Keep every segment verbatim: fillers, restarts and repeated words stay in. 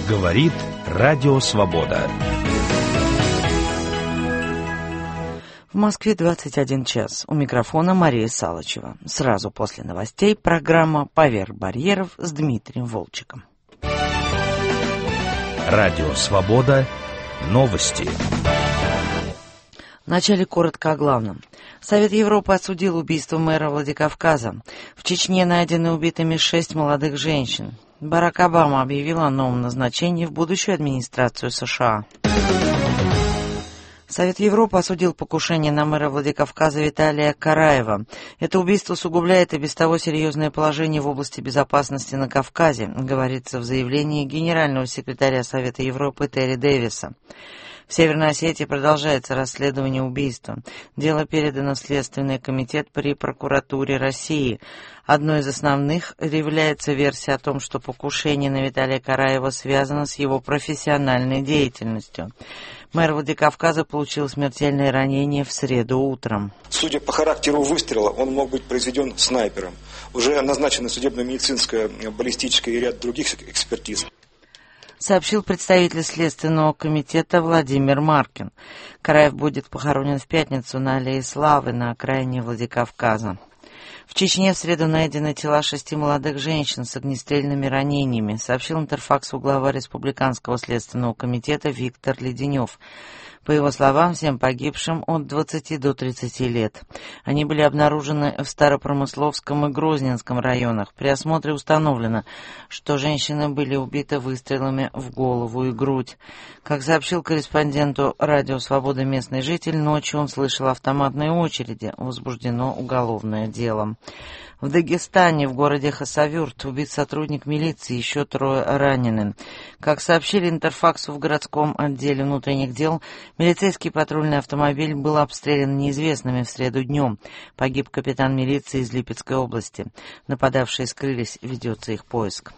Говорит Радио Свобода. В Москве двадцать один час. У микрофона Мария Салычева. Сразу после новостей программа «Поверх барьеров» с Дмитрием Волчиком. Радио Свобода. Новости. Вначале коротко о главном. Совет Европы осудил убийство мэра Владикавказа. В Чечне найдены убитыми шесть молодых женщин. Барак Обама объявил о новом назначении в будущую администрацию США. Совет Европы осудил покушение на мэра Владикавказа Виталия Караева. Это убийство усугубляет и без того серьезное положение в области безопасности на Кавказе, говорится в заявлении генерального секретаря Совета Европы Терри Дэвиса. В Северной Осетии продолжается расследование убийства. Дело передано в Следственный комитет при прокуратуре России. Одной из основных является версия о том, что покушение на Виталия Караева связано с его профессиональной деятельностью. Мэр Владикавказа получил смертельное ранение в среду утром. Судя по характеру выстрела, он мог быть произведен снайпером. Уже назначена судебно-медицинская, баллистическая и ряд других экспертиз, сообщил представитель Следственного комитета Владимир Маркин. Караев будет похоронен в пятницу на Аллее Славы на окраине Владикавказа. В Чечне в среду найдены тела шести молодых женщин с огнестрельными ранениями, сообщил Интерфаксу глава Республиканского следственного комитета Виктор Леденев. По его словам, всем погибшим от двадцати до тридцати лет. Они были обнаружены в Старопромысловском и Грозненском районах. При осмотре установлено, что женщины были убиты выстрелами в голову и грудь. Как сообщил корреспонденту Радио Свобода местный житель, ночью он слышал автоматные очереди. Возбуждено уголовное дело. В Дагестане, в городе Хасавюрт, убит сотрудник милиции, еще трое ранены. Как сообщили Интерфаксу в городском отделе внутренних дел, милицейский патрульный автомобиль был обстрелян неизвестными в среду днем. Погиб капитан милиции из Липецкой области. Нападавшие скрылись, ведется их поиск.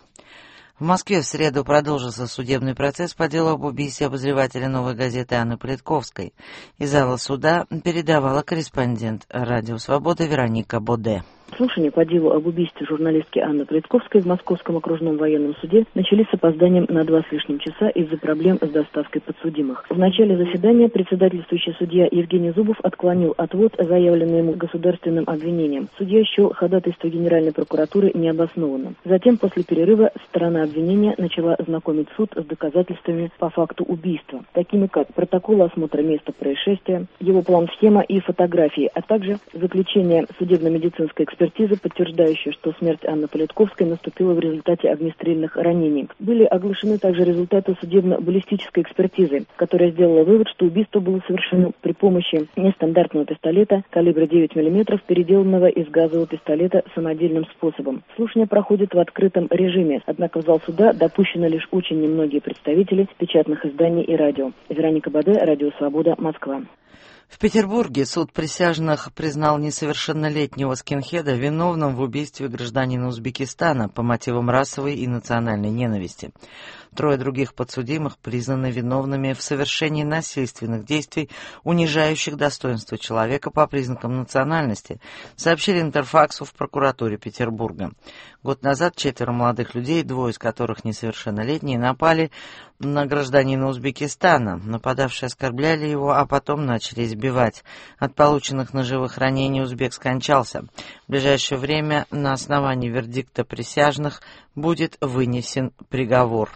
В Москве в среду продолжился судебный процесс по делу об убийстве обозревателя «Новой газеты» Анны Политковской. Из зала суда передавала корреспондент Радио Свобода Вероника Боде. Слушания по делу об убийстве журналистки Анны Политковской в Московском окружном военном суде начались с опозданием на два с лишним часа из-за проблем с доставкой подсудимых. В начале заседания председательствующий судья Евгений Зубов отклонил отвод, заявленный ему государственным обвинением. Судья счел ходатайство Генеральной прокуратуры необоснованным. Затем, после перерыва, сторона обвинения начала знакомить суд с доказательствами по факту убийства, такими как протокол осмотра места происшествия, его план-схема и фотографии, а также заключение судебно-медицинской экспертизы, экспертиза, подтверждающая, что смерть Анны Политковской наступила в результате огнестрельных ранений. Были оглашены также результаты судебно-баллистической экспертизы, которая сделала вывод, что убийство было совершено при помощи нестандартного пистолета калибра девять миллиметров, переделанного из газового пистолета самодельным способом. Слушание проходит в открытом режиме, однако в зал суда допущены лишь очень немногие представители печатных изданий и радио. Вероника Боде, Радио Свобода, Москва. В Петербурге суд присяжных признал несовершеннолетнего скинхеда виновным в убийстве гражданина Узбекистана по мотивам расовой и национальной ненависти. Трое других подсудимых признаны виновными в совершении насильственных действий, унижающих достоинство человека по признакам национальности, сообщили Интерфаксу в прокуратуре Петербурга. Год назад четверо молодых людей, двое из которых несовершеннолетние, напали на гражданина Узбекистана. Нападавшие оскорбляли его, а потом начали избивать. От полученных ножевых ранений узбек скончался. В ближайшее время на основании вердикта присяжных будет вынесен приговор.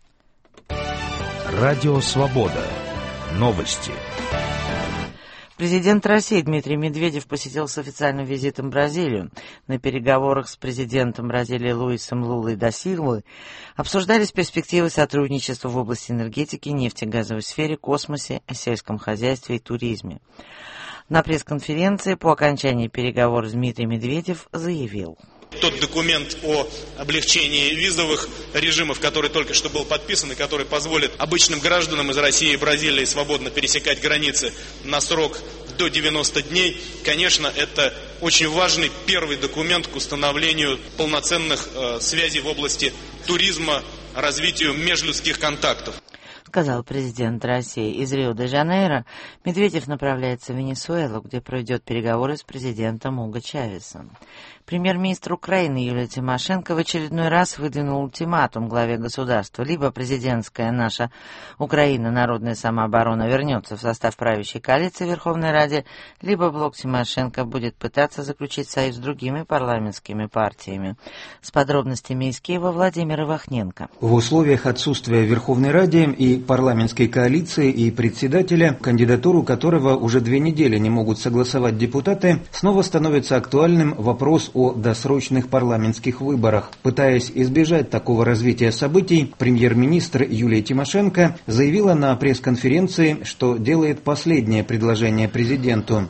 Радио Свобода. Новости. Президент России Дмитрий Медведев посетил с официальным визитом Бразилию. На переговорах с президентом Бразилии Луисом Лулой да Силвой обсуждались перспективы сотрудничества в области энергетики, нефтегазовой сфере, космосе, сельском хозяйстве и туризме. На пресс-конференции по окончании переговоров Дмитрий Медведев заявил: Тот документ о облегчении визовых режимов, который только что был подписан и который позволит обычным гражданам из России и Бразилии свободно пересекать границы на срок до девяноста дней, конечно, это очень важный первый документ к установлению полноценных э, связей в области туризма, развитию межлюдских контактов. Сказал президент России. Из Рио-де-Жанейро Медведев направляется в Венесуэлу, где проведет переговоры с президентом Уго Чавесом. Премьер-министр Украины Юлия Тимошенко в очередной раз выдвинул ультиматум главе государства. Либо президентская наша Украина, народная самооборона, вернется в состав правящей коалиции в Верховной Раде, либо блок Тимошенко будет пытаться заключить союз с другими парламентскими партиями. С подробностями из Киева Владимир Ивахненко. В условиях отсутствия в Верховной Раде и парламентской коалиции и председателя, кандидатуру которого уже две недели не могут согласовать депутаты, снова становится актуальным вопрос о о досрочных парламентских выборах. Пытаясь избежать такого развития событий, премьер-министр Юлия Тимошенко заявила на пресс-конференции, что делает последнее предложение президенту.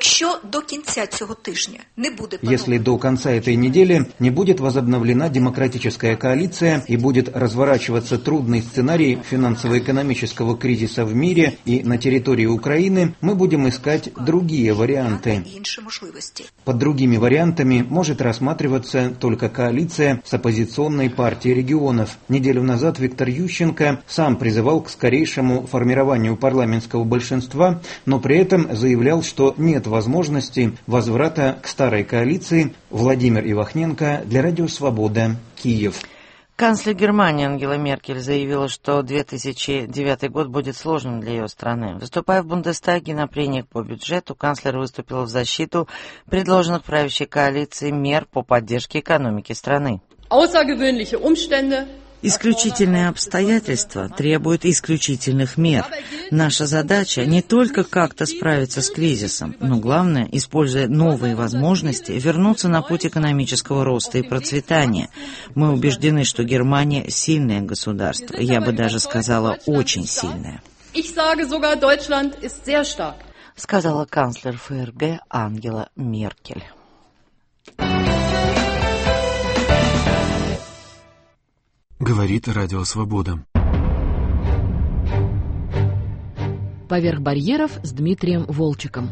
Если до конца этой недели не будет возобновлена демократическая коалиция и будет разворачиваться трудный сценарий финансово-экономического кризиса в мире и на территории Украины, мы будем искать другие варианты. Под другими вариантами может рассматриваться только коалиция с оппозиционной партией регионов. Неделю назад Виктор Ющенко сам призывал к скорейшему формированию парламентского большинства, но при этом заявлял, что нет возможности возврата к старой коалиции. Владимир Ивахненко для Радио Свобода, Киев. Канцлер Германии Ангела Меркель заявила, что две тысячи девятый год будет сложным для ее страны. Выступая в Бундестаге на прениях по бюджету, канцлер выступила в защиту предложенных правящей коалицией мер по поддержке экономики страны. Исключительные обстоятельства требуют исключительных мер. Наша задача не только как-то справиться с кризисом, но главное, используя новые возможности, вернуться на путь экономического роста и процветания. Мы убеждены, что Германия сильное государство, я бы даже сказала, очень сильное. Сказала канцлер ФРГ Ангела Меркель. Говорит Радио Свобода. Поверх барьеров с Дмитрием Волчиком.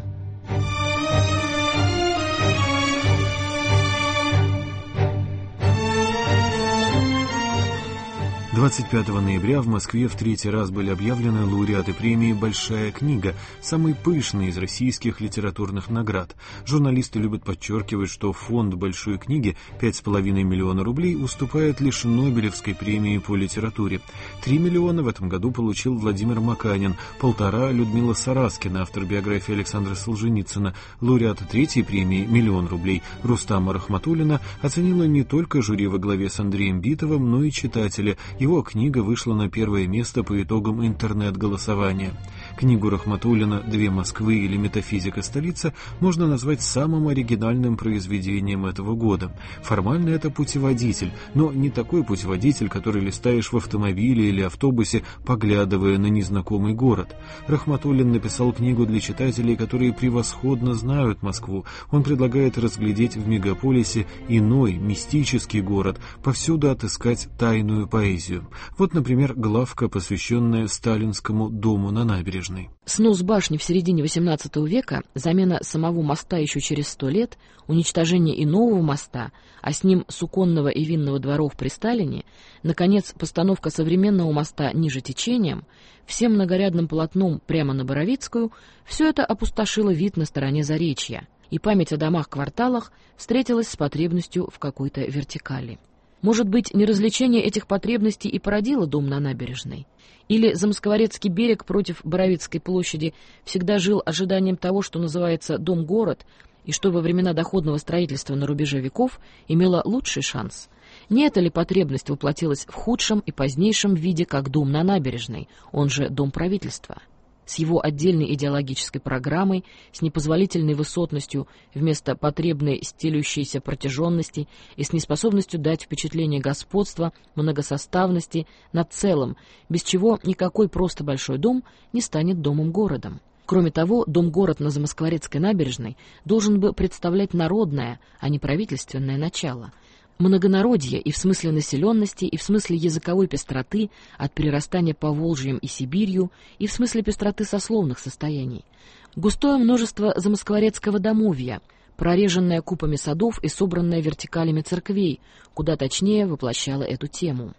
двадцать пятого ноября в Москве в третий раз были объявлены лауреаты премии «Большая книга», самой пышной из российских литературных наград. Журналисты любят подчеркивать, что фонд «Большой книги» пять с половиной миллиона рублей уступает лишь Нобелевской премии по литературе. Три миллиона в этом году получил Владимир Маканин, полтора — Людмила Сараскина, автор биографии Александра Солженицына. Лауреата третьей премии «Миллион рублей» Рустама Рахматуллина оценила не только жюри во главе с Андреем Битовым, но и читатели. Его книга вышла на первое место по итогам интернет-голосования. Книгу Рахматуллина «Две Москвы» или «Метафизика столица» можно назвать самым оригинальным произведением этого года. Формально это путеводитель, но не такой путеводитель, который листаешь в автомобиле или автобусе, поглядывая на незнакомый город. Рахматуллин написал книгу для читателей, которые превосходно знают Москву. Он предлагает разглядеть в мегаполисе иной, мистический город, повсюду отыскать тайную поэзию. Вот, например, главка, посвященная Сталинскому дому на набережной. Снос башни в середине восемнадцатого века, замена самого моста еще через сто лет, уничтожение и нового моста, а с ним Суконного и Винного дворов при Сталине, наконец, постановка современного моста ниже течением, всем многорядным полотном прямо на Боровицкую, все это опустошило вид на стороне Заречья, и память о домах-кварталах встретилась с потребностью в какой-то вертикали. Может быть, неразвлечение этих потребностей и породило дом на набережной? Или Замоскворецкий берег против Боровицкой площади всегда жил ожиданием того, что называется «дом-город», и что во времена доходного строительства на рубеже веков имело лучший шанс? Не эта ли потребность воплотилась в худшем и позднейшем виде как дом на набережной, он же дом правительства? С его отдельной идеологической программой, с непозволительной высотностью вместо потребной стелющейся протяженности и с неспособностью дать впечатление господства, многосоставности над целым, без чего никакой просто большой дом не станет домом-городом. Кроме того, дом-город на Замоскворецкой набережной должен бы представлять народное, а не правительственное начало. Многонародье и в смысле населенности, и в смысле языковой пестроты от прирастания по Волжьям и Сибирью, и в смысле пестроты сословных состояний. Густое множество замоскворецкого домовья, прореженное купами садов и собранное вертикалями церквей, куда точнее воплощало эту тему.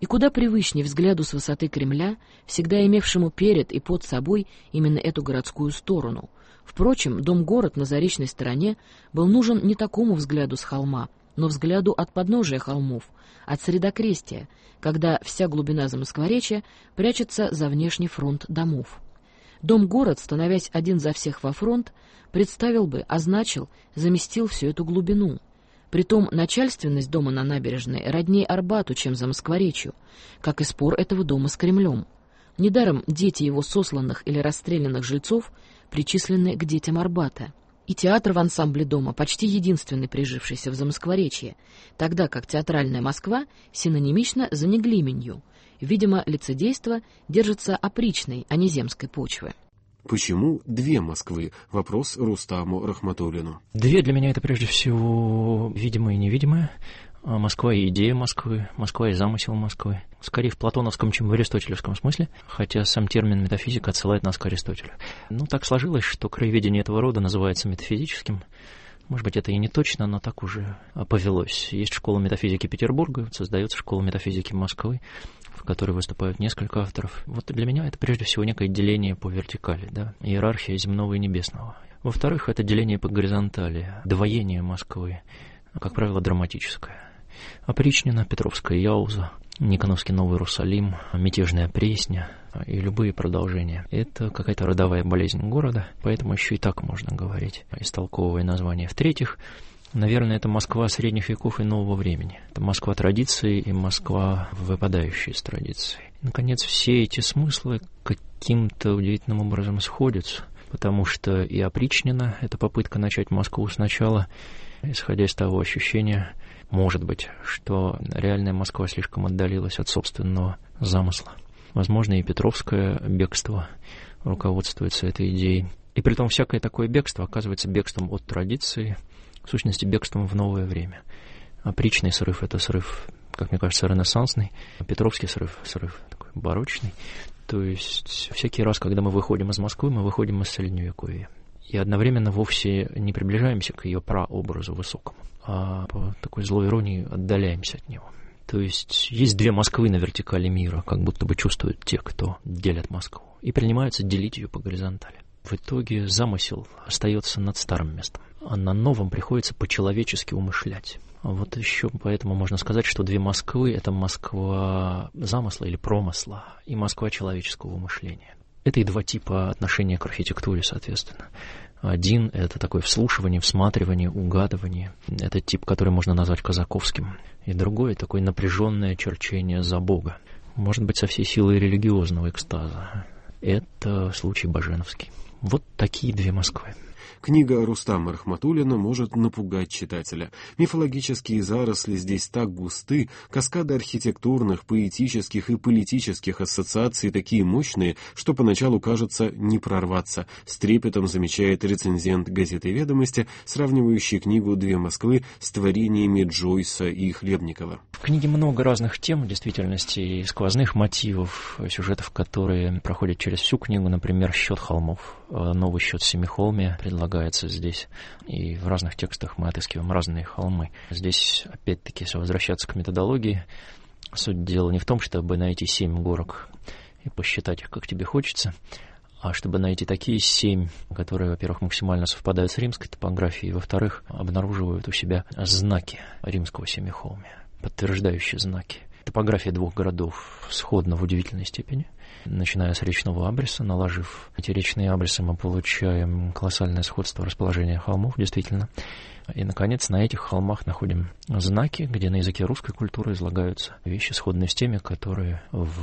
И куда привычнее взгляду с высоты Кремля, всегда имевшему перед и под собой именно эту городскую сторону. Впрочем, дом-город на заречной стороне был нужен не такому взгляду с холма, но взгляду от подножия холмов, от средокрестия, когда вся глубина Замоскворечья прячется за внешний фронт домов. Дом-город, становясь один за всех во фронт, представил бы, означил, заместил всю эту глубину. Притом начальственность дома на набережной родней Арбату, чем Замоскворечью, как и спор этого дома с Кремлем. Недаром дети его сосланных или расстрелянных жильцов причислены к детям Арбата. И театр в ансамбле дома почти единственный прижившийся в Замоскворечье, тогда как театральная Москва синонимична за Неглименью. Видимо, лицедейство держится опричной, а не земской почвы. Почему две Москвы? Вопрос Рустаму Рахматуллину. Две для меня это прежде всего видимое и невидимое. Москва и идея Москвы, Москва и замысел Москвы. Скорее в платоновском, чем в аристотелевском смысле, хотя сам термин метафизика отсылает нас к Аристотелю. Ну, так сложилось, что краеведение этого рода называется метафизическим. Может быть, это и не точно, но так уже повелось. Есть школа метафизики Петербурга, создается школа метафизики Москвы, в которой выступают несколько авторов. Вот для меня это прежде всего некое деление по вертикали, да, иерархия земного и небесного. Во-вторых, это деление по горизонтали, двоение Москвы, как правило, драматическое. Опричнина, Петровская Яуза, Никоновский Новый Иерусалим, Мятежная Пресня и любые продолжения. Это какая-то родовая болезнь города, поэтому еще и так можно говорить, истолковывая название. В-третьих, наверное, это Москва средних веков и нового времени. Это Москва традиции и Москва, выпадающая из традиции. Наконец, все эти смыслы каким-то удивительным образом сходятся, потому что и опричнина — это попытка начать Москву сначала, исходя из того ощущения, может быть, что реальная Москва слишком отдалилась от собственного замысла. Возможно, и Петровское бегство руководствуется этой идеей. И притом всякое такое бегство оказывается бегством от традиции, в сущности, бегством в новое время. Опричный срыв — это срыв, как мне кажется, ренессансный, а Петровский срыв — срыв такой барочный. То есть всякий раз, когда мы выходим из Москвы, мы выходим из Средневековья. И одновременно вовсе не приближаемся к ее прообразу высокому, а по такой злой иронии отдаляемся от него. То есть есть две Москвы на вертикали мира, как будто бы чувствуют те, кто делят Москву, и принимаются делить ее по горизонтали. В итоге замысел остается над старым местом, а на новом приходится по-человечески умышлять. Вот еще поэтому можно сказать, что две Москвы — это Москва замысла или промысла и Москва человеческого умышления. Это и два типа отношения к архитектуре, соответственно. Один — это такое вслушивание, всматривание, угадывание. Это тип, который можно назвать казаковским. И другой — такое напряженное черчение за Бога. Может быть, со всей силой религиозного экстаза. Это случай Баженовский. Вот такие две Москвы. Книга Рустама Рахматуллина может напугать читателя. Мифологические заросли здесь так густы, каскады архитектурных, поэтических и политических ассоциаций такие мощные, что поначалу кажется не прорваться, с трепетом замечает рецензент газеты «Ведомости», сравнивающий книгу «Две Москвы» с творениями Джойса и Хлебникова. В книге много разных тем, в действительности, и сквозных мотивов, сюжетов, которые проходят через всю книгу, например, «Счет холмов», новый счет Семихолмия предлагается здесь, и в разных текстах мы отыскиваем разные холмы. Здесь, опять-таки, если возвращаться к методологии, суть дела не в том, чтобы найти семь горок и посчитать их, как тебе хочется, а чтобы найти такие семь, которые, во-первых, максимально совпадают с римской топографией, и, во-вторых, обнаруживают у себя знаки римского Семихолмия, подтверждающие знаки. Топография двух городов сходна в удивительной степени. Начиная с речного абреса, наложив эти речные абресы, мы получаем колоссальное сходство расположения холмов, действительно. И, наконец, на этих холмах находим знаки, где на языке русской культуры излагаются вещи, сходные с теми, которые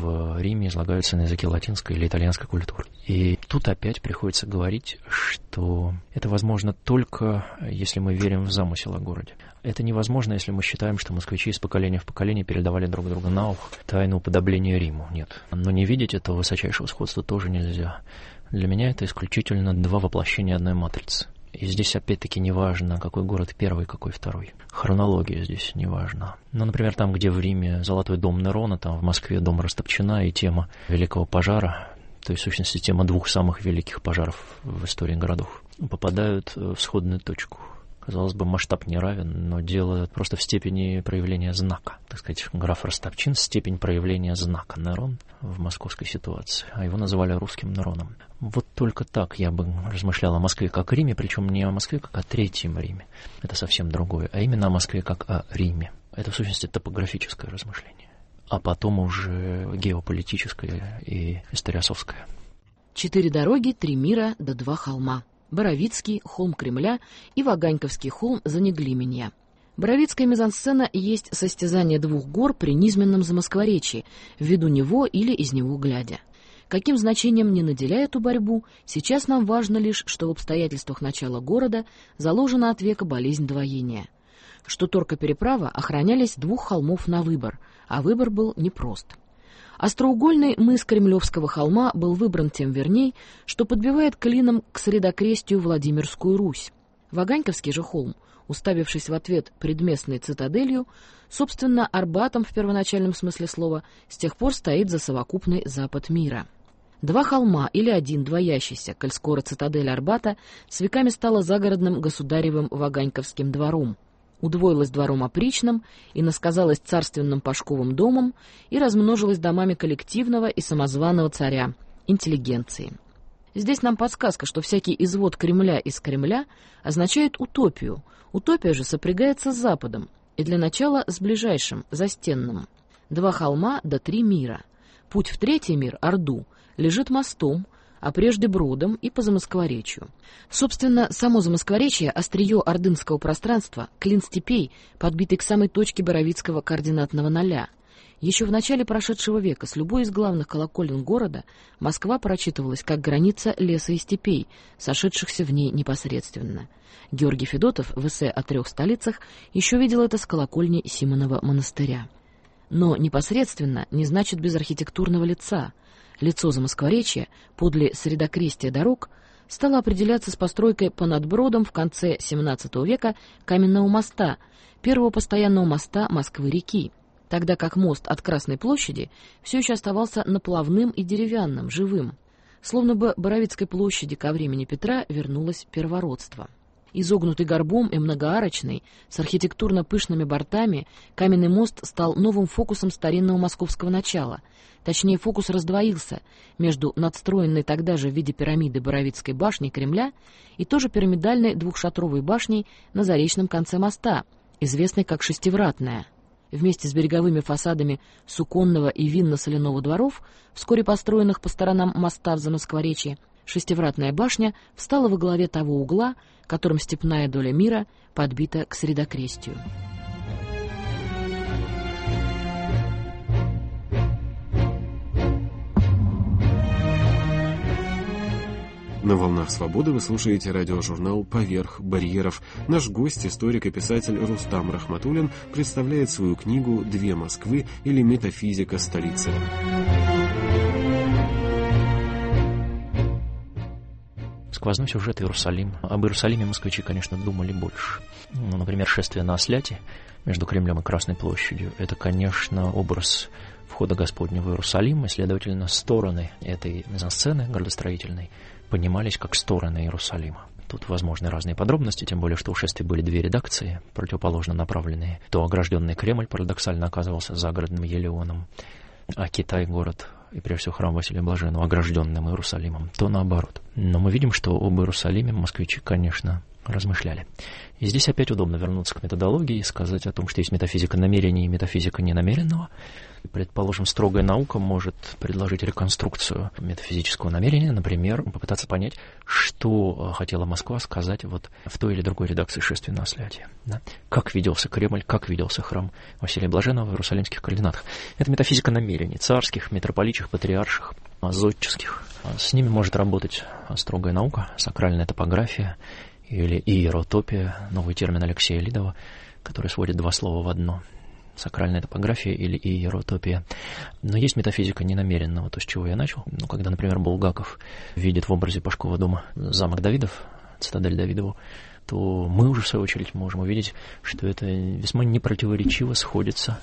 в Риме излагаются на языке латинской или итальянской культуры. И тут опять приходится говорить, что это возможно только, если мы верим в замысел о городе. Это невозможно, если мы считаем, что москвичи из поколения в поколение передавали друг другу на ухо тайну уподобления Риму. Нет. Но не видеть этого высочайшего сходства тоже нельзя. Для меня это исключительно два воплощения одной матрицы. И здесь опять-таки не важно, какой город первый, какой второй. Хронология здесь не важна. Ну, например, там, где в Риме золотой дом Нерона, там в Москве дом Растопчина и тема Великого пожара, то есть, в сущности, тема двух самых великих пожаров в истории городов, попадают в сходную точку. Казалось бы, масштаб не равен, но дело просто в степени проявления знака. Так сказать, граф Ростопчин — степень проявления знака. Нерон в московской ситуации, а его называли русским Нероном. Вот только так я бы размышлял о Москве как о Риме, причем не о Москве как о Третьем Риме. Это совсем другое, а именно о Москве как о Риме. Это, в сущности, топографическое размышление. А потом уже геополитическое и историосовское. Четыре дороги, три мира да два холма. Боровицкий, холм Кремля и Ваганьковский холм за Неглименья. Боровицкая мизансцена есть состязание двух гор при низменном замоскворечии, в виду него или из него глядя. Каким значением не наделяя эту борьбу, сейчас нам важно лишь, что в обстоятельствах начала города заложена от века болезнь двоения. Что торка-переправа охранялись двух холмов на выбор, а выбор был непрост. Остроугольный мыс Кремлевского холма был выбран тем верней, что подбивает клином к средокрестию Владимирскую Русь. Ваганьковский же холм, уставившись в ответ предместной цитаделью, собственно, Арбатом в первоначальном смысле слова, с тех пор стоит за совокупный запад мира. Два холма или один двоящийся, коль скоро цитадель Арбата с веками стала загородным государевым Ваганьковским двором, удвоилась двором опричным и насказалась царственным Пашковым домом и размножилась домами коллективного и самозваного царя, интеллигенции. Здесь нам подсказка, что всякий извод Кремля из Кремля означает утопию. Утопия же сопрягается с Западом, и для начала с ближайшим, застенным. Два холма да три мира. Путь в третий мир, Орду, лежит мостом, а прежде бродом и по замоскворечью. Собственно, само замоскворечье — острие ордынского пространства, клин степей, подбитый к самой точке Боровицкого координатного ноля. Еще в начале прошедшего века с любой из главных колоколен города Москва прочитывалась как граница леса и степей, сошедшихся в ней непосредственно. Георгий Федотов в эссе о трех столицах еще видел это с колокольни Симонова монастыря. Но непосредственно не значит без архитектурного лица. Лицо замоскворечья, подле средокрестия дорог, стало определяться с постройкой понад бродом в конце семнадцатого века каменного моста, первого постоянного моста Москвы-реки, тогда как мост от Красной площади все еще оставался наплавным и деревянным, живым. Словно бы Боровицкой площади ко времени Петра вернулось первородство. Изогнутый горбом и многоарочный, с архитектурно пышными бортами, каменный мост стал новым фокусом старинного московского начала. Точнее, фокус раздвоился между надстроенной тогда же в виде пирамиды Боровицкой башней Кремля и тоже пирамидальной двухшатровой башней на заречном конце моста, известной как Шестивратная. Вместе с береговыми фасадами Суконного и Винно-Соляного дворов, вскоре построенных по сторонам моста в Замоскворечье, Шестивратная башня встала во главе того угла, которым степная доля мира подбита к средокрестию. На «Волнах свободы» вы слушаете радиожурнал «Поверх барьеров». Наш гость, историк и писатель Рустам Рахматуллин, представляет свою книгу «Две Москвы» или «Метафизика столицы». Сквозной сюжет Иерусалим. Об Иерусалиме москвичи, конечно, думали больше. Ну, например, шествие на Осляте между Кремлем и Красной площадью — это, конечно, образ входа Господня в Иерусалим, и, следовательно, стороны этой мизансцены градостроительной понимались как стороны Иерусалима. Тут возможны разные подробности, тем более, что у шествия были две редакции, противоположно направленные. То огражденный Кремль парадоксально оказывался загородным Елеоном, а Китай — город, и прежде всего храм Василия Блаженного, огражденным Иерусалимом, то наоборот. Но мы видим, что об Иерусалиме москвичи, конечно, размышляли. И здесь опять удобно вернуться к методологии и сказать о том, что есть метафизика намерения и метафизика ненамеренного. Предположим, строгая наука может предложить реконструкцию метафизического намерения, например, попытаться понять, что хотела Москва сказать вот в той или другой редакции шествия на Осляте. Да? Как виделся Кремль, как виделся храм Василия Блаженного в иерусалимских координатах. Это метафизика намерений царских, митрополичьих, патриарших, зодческих. С ними может работать строгая наука, сакральная топография или иеротопия, новый термин Алексея Лидова, который сводит два слова в одно. Сакральная топография или иеротопия. Но есть метафизика ненамеренного, то, с чего я начал. Ну, когда, например, Булгаков видит в образе Пашкова дома замок Давидов, цитадель Давидову, то мы уже, в свою очередь, можем увидеть, что это весьма непротиворечиво сходится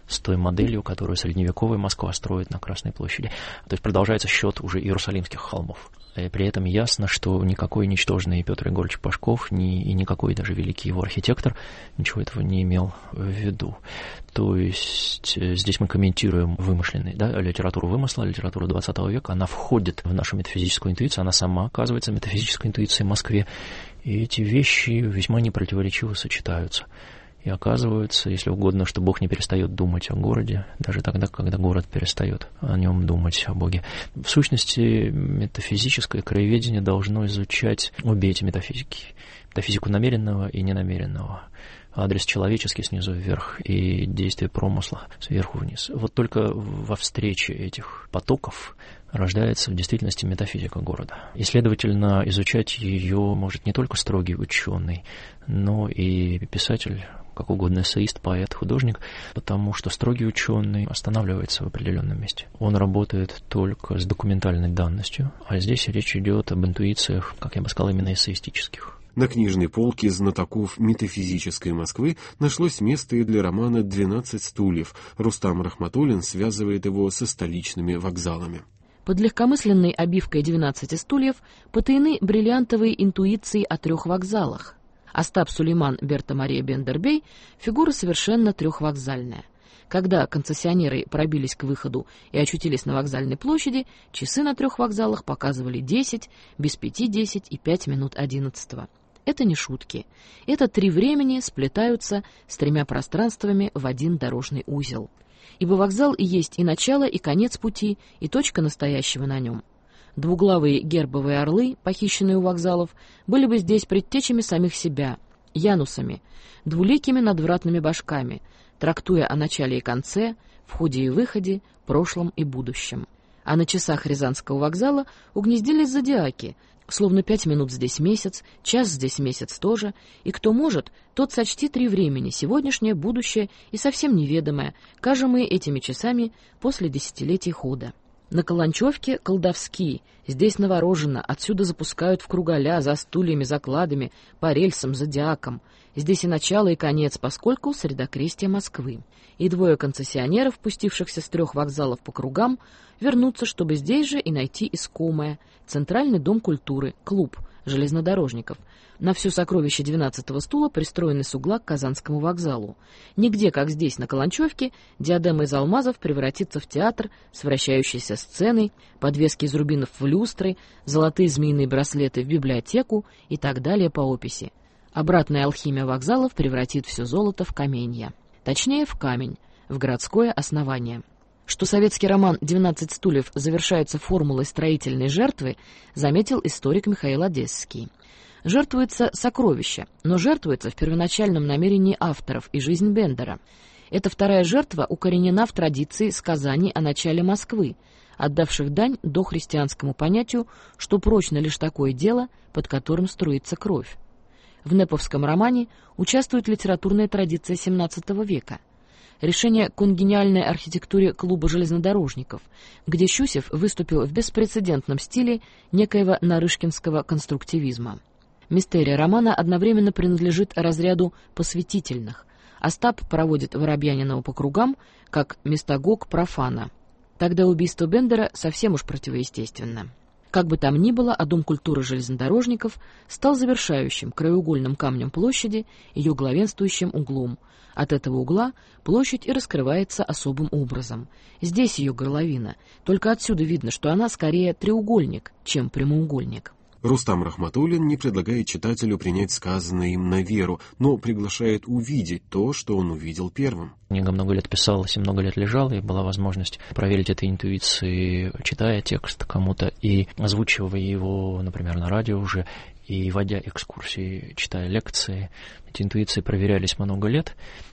с той моделью, которую средневековая Москва строит на Красной площади. То есть продолжается счет уже иерусалимских холмов. И при этом ясно, что никакой ничтожный Петр Егорович Пашков ни, и никакой даже великий его архитектор ничего этого не имел в виду. То есть здесь мы комментируем вымышленный, да, литературу вымысла, литературу двадцатого века. Она входит в нашу метафизическую интуицию, она сама оказывается метафизической интуицией в Москве. И эти вещи весьма непротиворечиво сочетаются. И оказывается, если угодно, что Бог не перестает думать о городе, даже тогда, когда город перестает о нем думать, о Боге. В сущности, метафизическое краеведение должно изучать обе эти метафизики. Метафизику намеренного и ненамеренного. Адрес человеческий снизу вверх и действие промысла сверху вниз. Вот только во встрече этих потоков рождается в действительности метафизика города. И, следовательно, изучать ее может не только строгий ученый, но и писатель, как угодно, эссеист, поэт, художник, потому что строгий ученый останавливается в определенном месте. Он работает только с документальной данностью, а здесь речь идет об интуициях, как я бы сказал, именно эссеистических. На книжной полке знатоков метафизической Москвы нашлось место и для романа «двенадцать стульев». Рустам Рахматуллин связывает его со столичными вокзалами. Под легкомысленной обивкой «двенадцати стульев» потаены бриллиантовые интуиции о трех вокзалах. Остап Сулейман Берта Мария Бендербей – фигура совершенно трехвокзальная. Когда концессионеры пробились к выходу и очутились на вокзальной площади, часы на трех вокзалах показывали десять, без пяти десять и пять минут одиннадцатого. Это не шутки. Это три времени сплетаются с тремя пространствами в один дорожный узел. Ибо вокзал и есть и начало, и конец пути, и точка настоящего на нем. Двуглавые гербовые орлы, похищенные у вокзалов, были бы здесь предтечами самих себя, янусами, двуликими надвратными башками, трактуя о начале и конце, входе и выходе, прошлом и будущем. А на часах Рязанского вокзала угнездились зодиаки, словно пять минут здесь месяц, час здесь месяц тоже, и кто может, тот сочти три времени, сегодняшнее, будущее и совсем неведомое, кажемые этими часами после десятилетий хода. На Каланчевке колдовские, здесь наворожено, отсюда запускают в круголя, за стульями, закладами, по рельсам, зодиакам. Здесь и начало, и конец, поскольку средокрестие Москвы. И двое концессионеров, пустившихся с трех вокзалов по кругам, вернутся, чтобы здесь же и найти искомое — Центральный дом культуры, клуб железнодорожников. На все сокровище двенадцатого стула пристроены с угла к Казанскому вокзалу. Нигде, как здесь, на Каланчевке, диадема из алмазов превратится в театр с вращающейся сценой, подвески из рубинов в люстры, золотые змеиные браслеты в библиотеку и так далее по описи. Обратная алхимия вокзалов превратит все золото в каменья. Точнее, в камень, в городское основание. Что советский роман «двенадцать стульев» завершается формулой строительной жертвы, заметил историк Михаил Одесский. Жертвуется сокровище, но жертвуется в первоначальном намерении авторов и жизнь Бендера. Эта вторая жертва укоренена в традиции сказаний о начале Москвы, отдавших дань дохристианскому понятию, что прочно лишь такое дело, под которым струится кровь. В неповском романе участвует литературная традиция семнадцатого века. Решение конгениальной архитектуре клуба железнодорожников, где Щусев выступил в беспрецедентном стиле некоего нарышкинского конструктивизма. Мистерия романа одновременно принадлежит разряду посвятительных. Остап проводит Воробьянинова по кругам, как мистагог профана. Тогда убийство Бендера совсем уж противоестественно. Как бы там ни было, а Дом культуры железнодорожников стал завершающим краеугольным камнем площади, ее главенствующим углом. От этого угла площадь и раскрывается особым образом. Здесь ее горловина, только отсюда видно, что она скорее треугольник, чем прямоугольник. Рустам Рахматуллин не предлагает читателю принять сказанное им на веру, но приглашает увидеть то, что он увидел первым. Книга много лет писалась и много лет лежала, и была возможность проверить этой интуиции, читая текст кому-то и озвучивая его, например, на радио уже, и водя экскурсии, читая лекции. Эти интуиции проверялись много лет,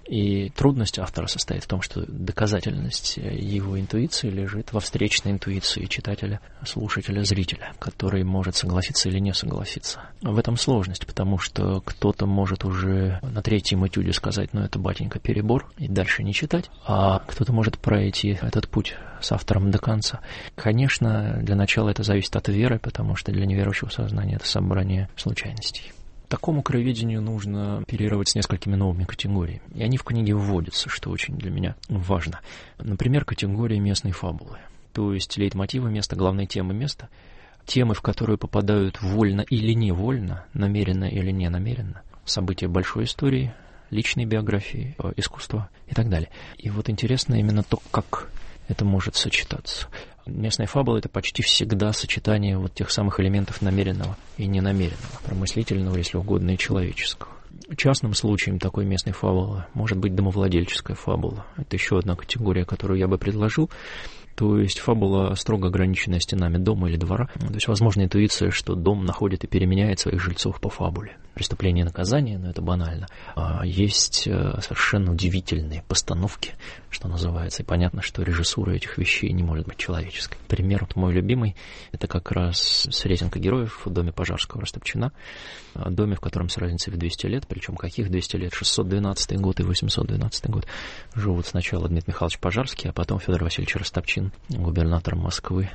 и трудность автора состоит в том, что доказательность его интуиции лежит во встречной интуиции читателя, слушателя, зрителя, который может согласиться или не согласиться. В этом сложность, потому что кто-то может уже на третьем этюде сказать: ну это, батенька, перебор, и дальше не читать, а кто-то может пройти этот путь с автором до конца. Конечно, для начала это зависит от веры, потому что для неверующего сознания это собрание случайностей. такому краеведению нужно оперировать с несколькими новыми категориями. И они в книге вводятся, что очень для меня важно. Например, категория местной фабулы. То есть лейтмотивы места, главные темы места, темы, в которые попадают вольно или невольно, намеренно или не намеренно, события большой истории, личной биографии, искусства и так далее. И вот интересно именно то, как это может сочетаться. Местная фабула — это почти всегда сочетание вот тех самых элементов намеренного и ненамеренного, промыслительного, если угодно, и человеческого. Частным случаем такой местной фабулы может быть домовладельческая фабула. Это еще одна категория, которую я бы предложил. То есть фабула, строго ограниченная стенами дома или двора. То есть возможна интуиция, что дом находит и переменяет своих жильцов по фабуле. Преступление и наказание, но это банально. А есть совершенно удивительные постановки, что называется. И понятно, что режиссура этих вещей не может быть человеческой. Пример вот мой любимый, это как раз Сретенка героев в доме Пожарского Растопчина. Доме, в котором с разницей в двести лет, причем каких двести лет? шестьсот двенадцатый год и восемьсот двенадцатый год. Живут сначала Дмитрий Михайлович Пожарский, а потом Федор Васильевич Растопчин, губернатор Москвы.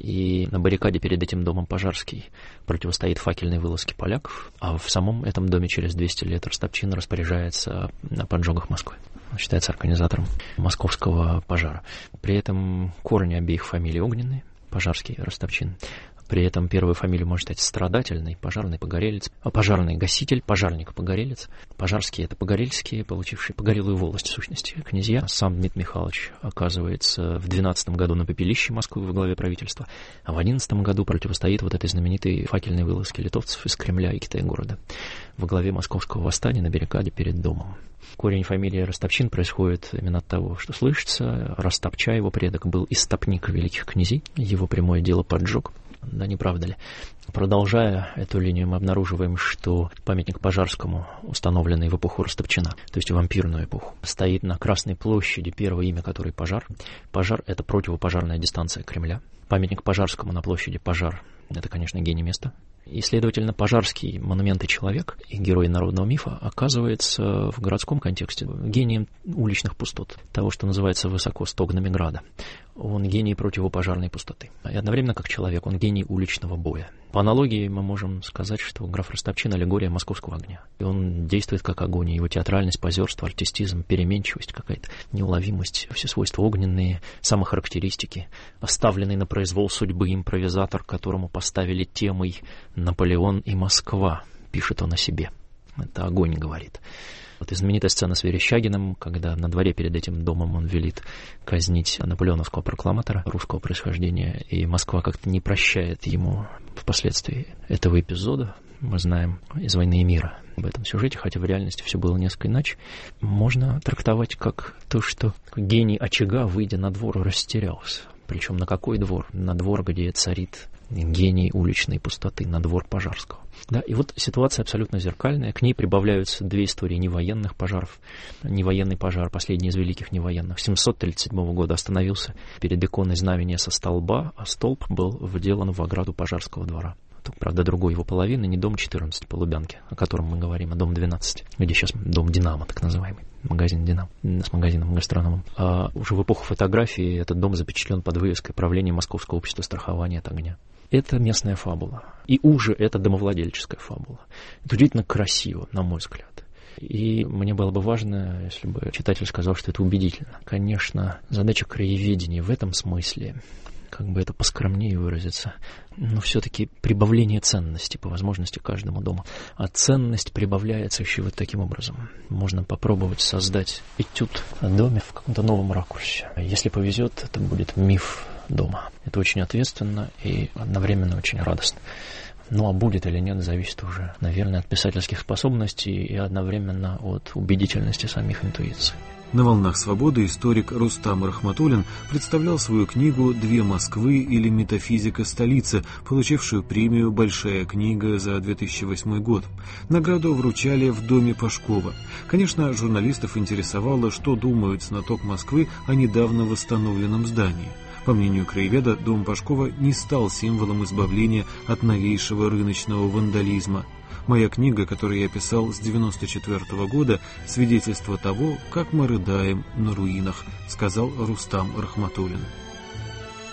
И на баррикаде перед этим домом Пожарский противостоит факельной вылазке поляков, а в самом этом доме через двести лет Растопчин распоряжается о поджогах Москвы. Он считается организатором московского пожара. При этом корни обеих фамилий огненные, Пожарский и Растопчин. При этом первую фамилию может стать страдательный, пожарный погорелец, а пожарный гаситель, пожарник погорелец. Пожарские — это погорельские, получившие погорелую волость в сущности князья. Сам Дмитрий Михайлович оказывается в двенадцатом году на пепелище Москвы во главе правительства, а в одиннадцатом году противостоит вот этой знаменитой факельной вылазке литовцев из Кремля и Китай-города во главе московского восстания на баррикаде перед домом. Корень фамилии Растопчин происходит именно от того, что слышится. Растопча, его предок, был истопник великих князей, его прямое дело поджог. Да, не правда ли? Продолжая эту линию, мы обнаруживаем, что памятник Пожарскому, установленный в эпоху Растопчина, то есть в вампирную эпоху, стоит на Красной площади, первое имя которой Пожар. Пожар — это противопожарная дистанция Кремля. Памятник Пожарскому на площади Пожар — это, конечно, гений места. И, следовательно, Пожарский, монумент и человек, и герой народного мифа, оказывается в городском контексте гением уличных пустот, того, что называется высоко стогнами града. Он гений противопожарной пустоты. И одновременно, как человек, он гений уличного боя. По аналогии мы можем сказать, что граф Растопчин — аллегория московского огня. И он действует как огонь, его театральность, позерство, артистизм, переменчивость какая-то, неуловимость, все свойства огненные, самохарактеристики, оставленный на произвол судьбы импровизатор, которому поставили темой «Наполеон и Москва», пишет он о себе. Это огонь говорит. Вот и знаменитая сцена с Верещагиным, когда на дворе перед этим домом он велит казнить наполеоновского прокламатора русского происхождения, и Москва как-то не прощает ему впоследствии этого эпизода. Мы знаем из «Войны и мира» об этом сюжете, хотя в реальности все было несколько иначе. Можно трактовать как то, что гений очага, выйдя на двор, растерялся. Причем на какой двор? На двор, где царит гений уличной пустоты, на двор Пожарского. Да, и вот ситуация абсолютно зеркальная. К ней прибавляются две истории невоенных пожаров. Невоенный пожар, последний из великих невоенных, семьсот тридцать седьмого года остановился перед иконой знамения со столба, а столб был вделан в ограду Пожарского двора. Тут, правда, другой его половины, не дом четырнадцать по Лубянке, о котором мы говорим, а дом двенадцать, где сейчас дом «Динамо», так называемый, магазин «Динамо», с магазином гастрономом. А уже в эпоху фотографии этот дом запечатлен под вывеской «Правление Московского общества страхования от огня». Это местная фабула. И уже это домовладельческая фабула. Это удивительно красиво, на мой взгляд. И мне было бы важно, если бы читатель сказал, что это убедительно. Конечно, задача краеведения в этом смысле, как бы это поскромнее выразиться, но все-таки прибавление ценности по возможности каждому дому. А ценность прибавляется еще вот таким образом. Можно попробовать создать этюд о доме в каком-то новом ракурсе. Если повезет, это будет миф дома. Это очень ответственно и одновременно очень радостно. Ну а будет или нет, зависит уже, наверное, от писательских способностей и одновременно от убедительности самих интуиций. На «Волнах свободы» историк Рустам Рахматуллин представлял свою книгу «Две Москвы» или «Метафизика столицы», получившую премию «Большая книга» за две тысячи восьмой год. Награду вручали в доме Пашкова. Конечно, журналистов интересовало, что думают знаток Москвы о недавно восстановленном здании. По мнению краеведа, дом Пашкова не стал символом избавления от новейшего рыночного вандализма. Моя книга, которую я писал с девяносто четвёртого года, свидетельство того, как мы рыдаем на руинах, сказал Рустам Рахматуллин.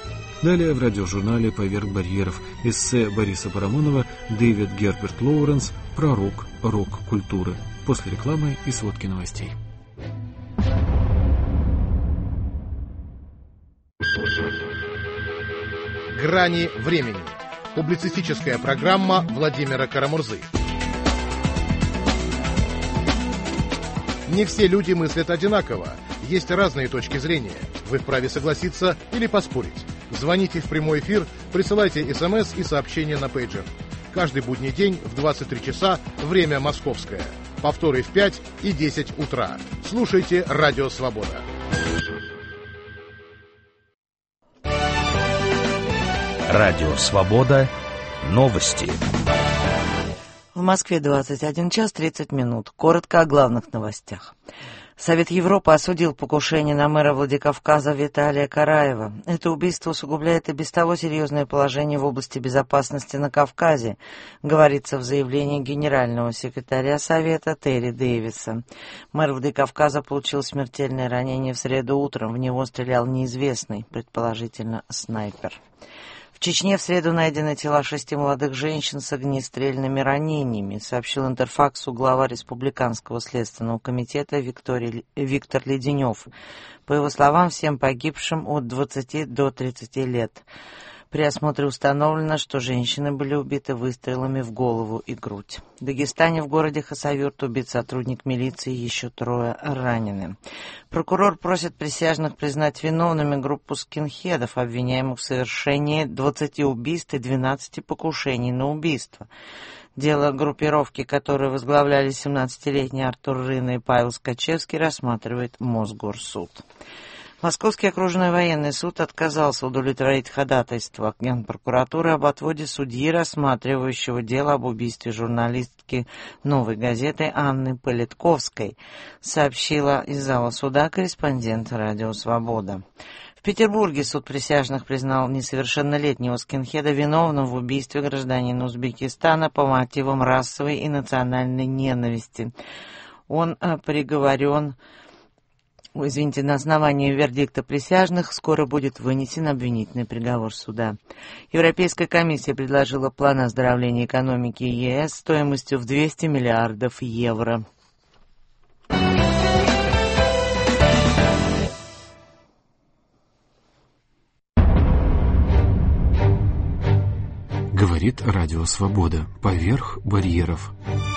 Далее в радиожурнале «Поверх барьеров» эссе Бориса Парамонова «Дэвид Герберт Лоуренс. Пророк рок-культуры». После рекламы и сводки новостей. «Грани времени». Публицистическая программа Владимира Карамурзы. Не все люди мыслят одинаково. Есть разные точки зрения. Вы вправе согласиться или поспорить. Звоните в прямой эфир, присылайте смс и сообщения на пейджер. Каждый будний день в двадцать три часа, время московское. Повторы в пять и десять утра. Слушайте «Радио Свобода». Радио Свобода. Новости. В Москве двадцать один час тридцать минут. Коротко о главных новостях. Совет Европы осудил покушение на мэра Владикавказа Виталия Караева. Это убийство усугубляет и без того серьезное положение в области безопасности на Кавказе, говорится в заявлении генерального секретаря Совета Терри Дэвиса. Мэр Владикавказа получил смертельное ранение в среду утром. В него стрелял неизвестный, предположительно снайпер. В Чечне в среду найдены тела шести молодых женщин с огнестрельными ранениями, сообщил Интерфаксу глава Республиканского следственного комитета Викторий, Виктор Леденев. По его словам, всем погибшим от двадцати до тридцати лет. При осмотре установлено, что женщины были убиты выстрелами в голову и грудь. В Дагестане в городе Хасавюрт убит сотрудник милиции, еще трое ранены. Прокурор просит присяжных признать виновными группу скинхедов, обвиняемых в совершении двадцати убийств и двенадцати покушений на убийство. Дело группировки, которую возглавляли семнадцатилетний Артур Рына и Павел Скачевский, рассматривает Мосгорсуд. Московский окружной военный суд отказался удовлетворить ходатайство Генпрокуратуры об отводе судьи, рассматривающего дело об убийстве журналистки «Новой газеты» Анны Политковской, сообщила из зала суда корреспондент «Радио Свобода». В Петербурге суд присяжных признал несовершеннолетнего скинхеда виновным в убийстве гражданина Узбекистана по мотивам расовой и национальной ненависти. Он приговорен... Извините, на основании вердикта присяжных скоро будет вынесен обвинительный приговор суда. Европейская комиссия предложила план оздоровления экономики ЕС стоимостью в двести миллиардов евро. Говорит Радио Свобода. Поверх барьеров.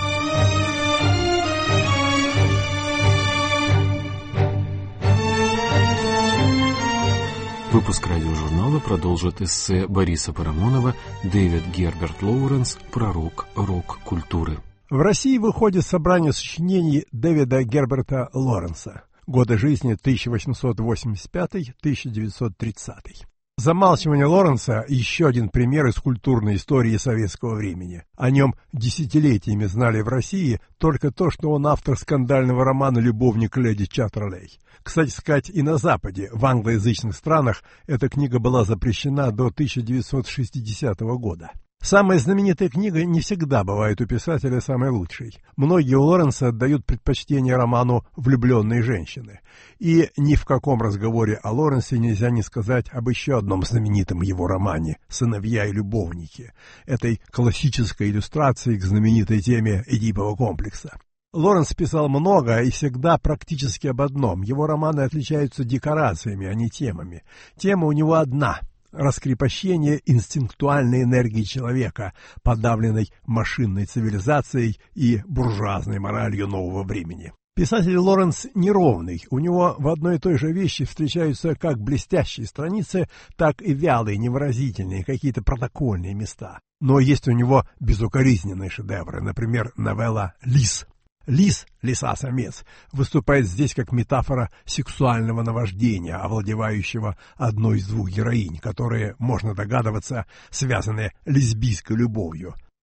Выпуск радиожурнала продолжит эссе Бориса Парамонова «Дэвид Герберт Лоуренс. Пророк рок-культуры». В России выходит собрание сочинений Дэвида Герберта Лоуренса. Годы жизни тысяча восемьсот восемьдесят пятый — тысяча девятьсот тридцатый. Замалчивание Лоуренса – еще один пример из культурной истории советского времени. О нем десятилетиями знали в России только то, что он автор скандального романа «Любовник леди Чаттерлей». Кстати сказать, и на Западе, в англоязычных странах, эта книга была запрещена до тысяча девятьсот шестидесятого года. Самая знаменитая книга не всегда бывает у писателя самой лучшей. Многие у Лоуренса отдают предпочтение роману «Влюбленные женщины». И ни в каком разговоре о Лоуренсе нельзя не сказать об еще одном знаменитом его романе «Сыновья и любовники», этой классической иллюстрации к знаменитой теме Эдипова комплекса. Лоуренс писал много и всегда практически об одном. Его романы отличаются декорациями, а не темами. Тема у него одна — раскрепощение инстинктуальной энергии человека, подавленной машинной цивилизацией и буржуазной моралью нового времени. Писатель Лоуренс неровный, у него в одной и той же вещи встречаются как блестящие страницы, так и вялые, невыразительные, какие-то протокольные места. Но есть у него безукоризненные шедевры, например, новелла «Лис». Лис, лиса-самец, выступает здесь как метафора сексуального наваждения, овладевающего одной из двух героинь, которые, можно догадываться, связаны лесбийской любовью.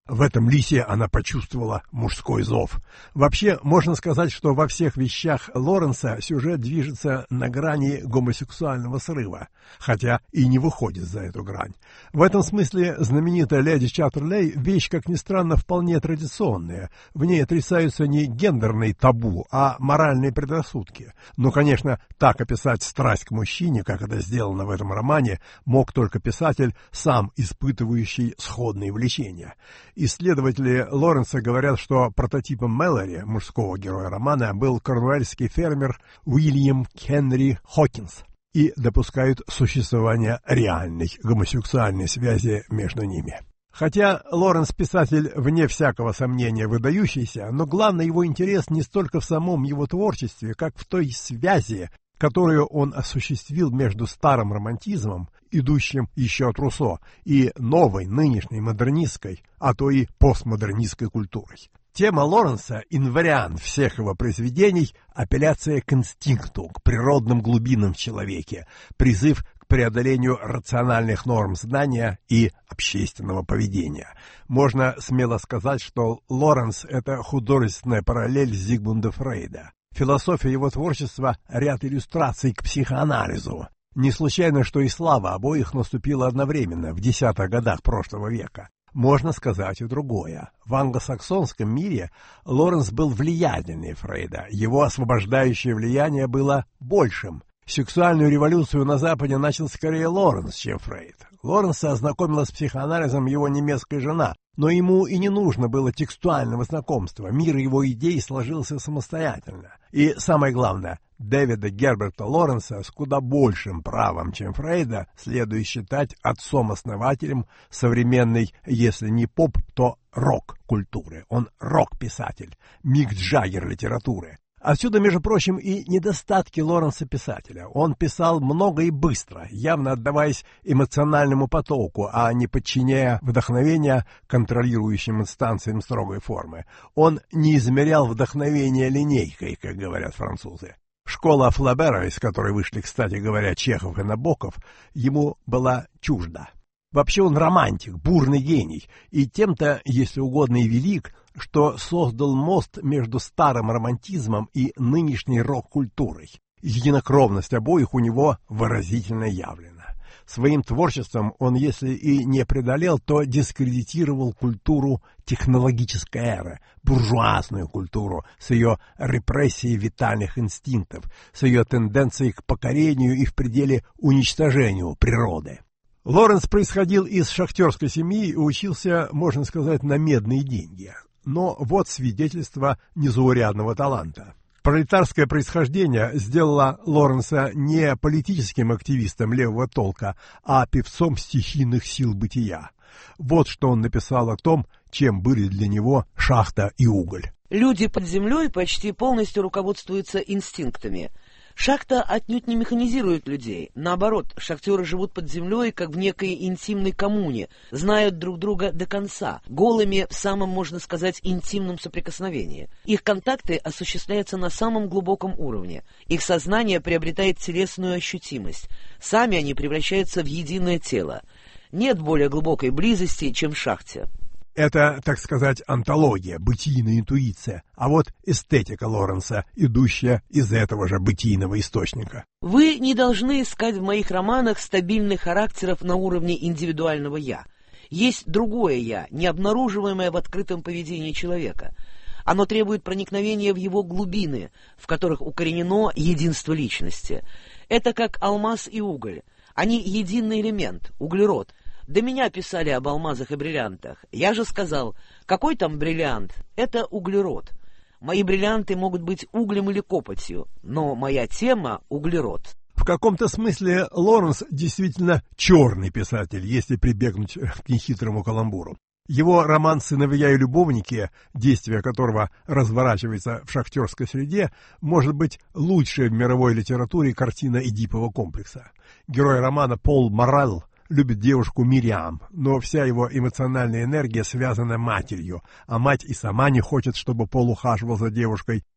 В этом лисе она почувствовала мужской зов. Вообще, можно сказать, что во всех вещах Лоренса сюжет движется на грани гомосексуального срыва, хотя и не выходит за эту грань. В этом смысле знаменитая «Леди Чаттерлей» — вещь, как ни странно, вполне традиционная. В ней отрицаются не гендерные табу, а моральные предрассудки. Но, конечно, так описать страсть к мужчине, как это сделано в этом романе, мог только писатель, сам испытывающий сходные влечения. Исследователи Лоренса говорят, что прототипом Мэлори, мужского героя романа, был корнуэльский фермер Уильям Генри Хокинс, и допускают существование реальной гомосексуальной связи между ними. Хотя Лоренс писатель, вне всякого сомнения, выдающийся, но главный его интерес не столько в самом его творчестве, как в той связи, которую он осуществил между старым романтизмом, идущим еще от Руссо, и новой, нынешней модернистской, а то и постмодернистской культурой. Тема Лоренса, инвариант всех его произведений, апелляция к инстинкту, к природным глубинам в человеке, призыв к преодолению рациональных норм знания и общественного поведения. Можно смело сказать, что Лоренс — это художественная параллель Зигмунда Фрейда. Философия его творчества — ряд иллюстраций к психоанализу. Не случайно, что и слава обоих наступила одновременно, в десятых годах прошлого века. Можно сказать и другое. В англосаксонском мире Лоренс был влиятельнее Фрейда, его освобождающее влияние было большим. Сексуальную революцию на Западе начал скорее Лоренс, чем Фрейд. Лоренса ознакомила с психоанализом его немецкая жена, но ему и не нужно было текстуального знакомства, мир его идей сложился самостоятельно. И самое главное, Дэвида Герберта Лоренса с куда большим правом, чем Фрейда, следует считать отцом-основателем современной, если не поп, то рок-культуры. Он рок-писатель, Мик Джаггер литературы. Отсюда, между прочим, и недостатки Лоренса-писателя. Он писал много и быстро, явно отдаваясь эмоциональному потоку, а не подчиняя вдохновение контролирующим инстанциям строгой формы. Он не измерял вдохновение линейкой, как говорят французы. Школа Флабера, из которой вышли, кстати говоря, Чехов и Набоков, ему была чужда. Вообще он романтик, бурный гений, и тем-то, если угодно, и велик, что создал мост между старым романтизмом и нынешней рок-культурой. Единокровность обоих у него выразительно явлена. Своим творчеством он, если и не преодолел, то дискредитировал культуру технологической эры, буржуазную культуру с ее репрессией витальных инстинктов, с ее тенденцией к покорению и в пределе уничтожению природы. Лоренс происходил из шахтерской семьи и учился, можно сказать, на медные деньги. Но вот свидетельство незаурядного таланта. Пролетарское происхождение сделало Лоренса не политическим активистом левого толка, а певцом стихийных сил бытия. Вот что он написал о том, чем были для него шахта и уголь. Люди под землей почти полностью руководствуются инстинктами. Шахта отнюдь не механизирует людей. Наоборот, шахтеры живут под землей, как в некой интимной коммуне, знают друг друга до конца, голыми в самом, можно сказать, интимном соприкосновении. Их контакты осуществляются на самом глубоком уровне. Их сознание приобретает телесную ощутимость. Сами они превращаются в единое тело. Нет более глубокой близости, чем в шахте. Это, так сказать, антология, бытийная интуиция, а вот эстетика Лоренса, идущая из этого же бытийного источника. Вы не должны искать в моих романах стабильных характеров на уровне индивидуального «я». Есть другое «я», не обнаруживаемое в открытом поведении человека. Оно требует проникновения в его глубины, в которых укоренено единство личности. Это как алмаз и уголь. Они единый элемент, углерод. До меня писали об алмазах и бриллиантах. Я же сказал, какой там бриллиант? Это углерод. Мои бриллианты могут быть углем или копотью, но моя тема — углерод. В каком-то смысле Лоренс действительно черный писатель, если прибегнуть к нехитрому каламбуру. Его роман «Сыновья и любовники», действие которого разворачивается в шахтерской среде, может быть лучшая в мировой литературе картина Эдипового комплекса. Герой романа Пол Моррелл любит девушку Мириам, но вся его эмоциональная энергия связана матерью, а мать и сама не хочет, чтобы Пол ухаживал за девушкой,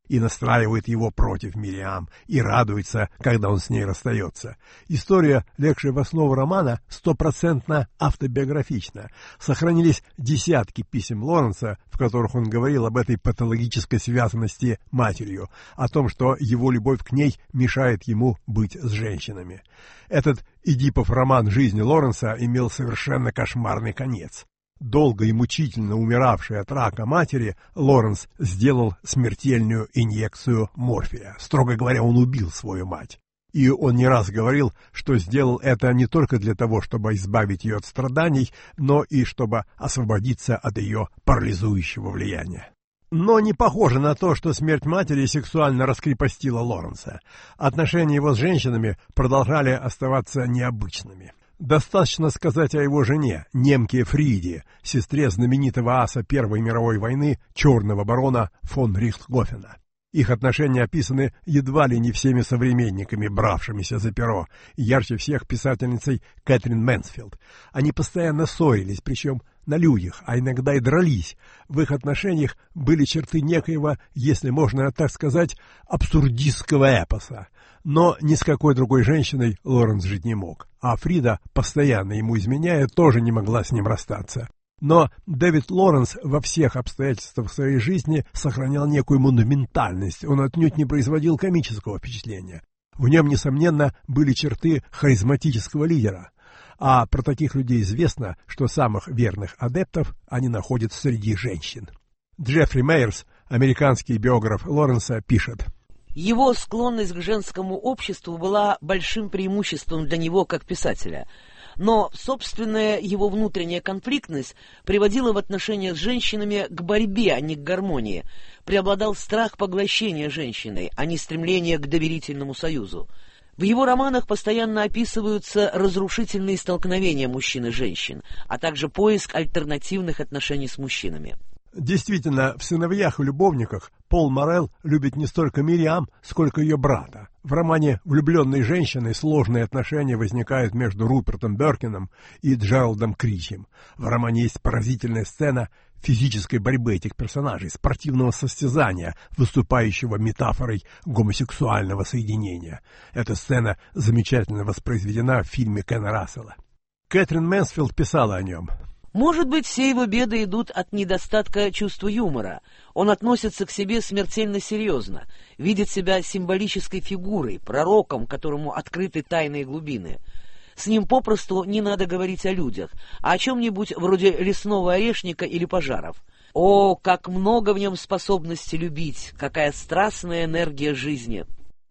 и настраивает его против Мириам, и радуется, когда он с ней расстается. История, легшая в основу романа, стопроцентно автобиографична. Сохранились десятки писем Лоренса, в которых он говорил об этой патологической связанности матерью, о том, что его любовь к ней мешает ему быть с женщинами. Этот Эдипов роман жизни Лоренса имел совершенно кошмарный конец. Долго и мучительно умиравшей от рака матери, Лоренс сделал смертельную инъекцию морфия. Строго говоря, он убил свою мать. И он не раз говорил, что сделал это не только для того, чтобы избавить ее от страданий, но и чтобы освободиться от ее парализующего влияния. Но не похоже на то, что смерть матери сексуально раскрепостила Лоренса. Отношения его с женщинами продолжали оставаться необычными. Достаточно сказать о его жене, немке Фриде, сестре знаменитого аса Первой мировой войны, черного барона фон Рихтгофена. Их отношения описаны едва ли не всеми современниками, бравшимися за перо, ярче всех писательницей Кэтрин Мэнсфилд. Они постоянно ссорились, причем на людях, а иногда и дрались. В их отношениях были черты некоего, если можно так сказать, абсурдистского эпоса. Но ни с какой другой женщиной Лоренс жить не мог, а Фрида, постоянно ему изменяя, тоже не могла с ним расстаться. Но Дэвид Лоренс во всех обстоятельствах своей жизни сохранял некую монументальность, он отнюдь не производил комического впечатления. В нем, несомненно, были черты харизматического лидера. А про таких людей известно, что самых верных адептов они находят среди женщин. Джеффри Мейерс, американский биограф Лоренса, пишет: его склонность к женскому обществу была большим преимуществом для него как писателя. Но собственная его внутренняя конфликтность приводила в отношениях с женщинами к борьбе, а не к гармонии. Преобладал страх поглощения женщиной, а не стремление к доверительному союзу. В его романах постоянно описываются разрушительные столкновения мужчин и женщин, а также поиск альтернативных отношений с мужчинами. Действительно, в «Сыновьях и любовниках» Пол Моррелл любит не столько Мириам, сколько ее брата. В романе «Влюбленные женщины» сложные отношения возникают между Рупертом Беркином и Джеральдом Кричем. В романе есть поразительная сцена физической борьбы этих персонажей, спортивного состязания, выступающего метафорой гомосексуального соединения. Эта сцена замечательно воспроизведена в фильме Кена Рассела. Кэтрин Мэнсфилд писала о нем: может быть, все его беды идут от недостатка чувства юмора. Он относится к себе смертельно серьезно, видит себя символической фигурой, пророком, которому открыты тайные глубины. С ним попросту не надо говорить о людях, а о чем-нибудь вроде лесного орешника или пожаров. О, как много в нем способности любить, какая страстная энергия жизни!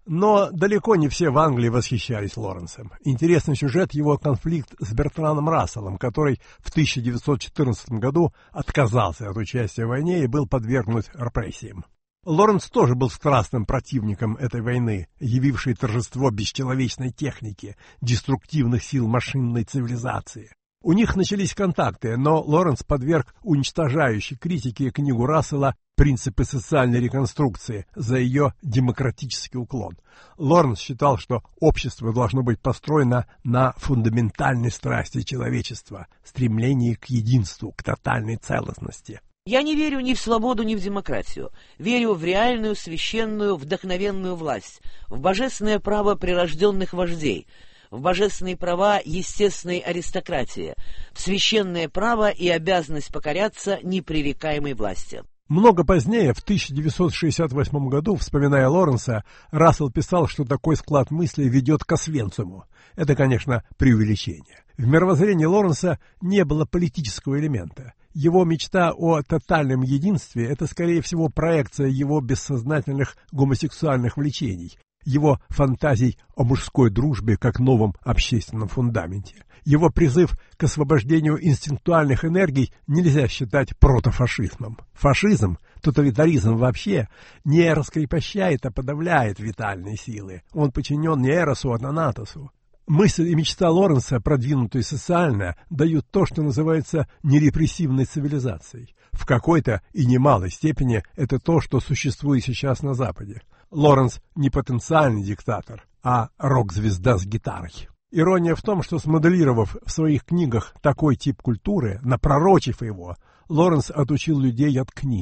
Но далеко не все в Англии восхищались Лоренсом. Интересный сюжет — его конфликт с Бертраном Расселом, который в тысяча девятьсот четырнадцатом году отказался от участия в войне и был подвергнут репрессиям. Лоренс тоже был страстным противником этой войны, явившей торжество бесчеловечной техники, деструктивных сил машинной цивилизации. У них начались контакты, но Лоренс подверг уничтожающей критике книгу Рассела «Принципы социальной реконструкции» за ее демократический уклон. Лоренс считал, что общество должно быть построено на фундаментальной страсти человечества, стремлении к единству, к тотальной целостности. Я не верю ни в свободу, ни в демократию. Верю в реальную, священную, вдохновенную власть, в божественное право прирожденных вождей, в божественные права естественной аристократии, в священное право и обязанность покоряться непререкаемой власти. Много позднее, в тысяча девятьсот шестьдесят восьмом году, вспоминая Лоренса, Рассел писал, что такой склад мыслей ведет к Освенциму. Это, конечно, преувеличение. В мировоззрении Лоренса не было политического элемента. Его мечта о тотальном единстве – это, скорее всего, проекция его бессознательных гомосексуальных влечений, его фантазий о мужской дружбе как новом общественном фундаменте. Его призыв к освобождению инстинктуальных энергий нельзя считать протофашизмом. Фашизм, тоталитаризм вообще, не раскрепощает, а подавляет витальные силы. Он подчинен не Эросу, а Танатосу. Мысль и мечта Лоренса, продвинутые социально, дают то, что называется нерепрессивной цивилизацией. В какой-то и немалой степени это то, что существует сейчас на Западе. Лоренс не потенциальный диктатор, а рок-звезда с гитарой. Ирония в том, что, смоделировав в своих книгах такой тип культуры, напророчив его, Лоренс отучил людей от книги.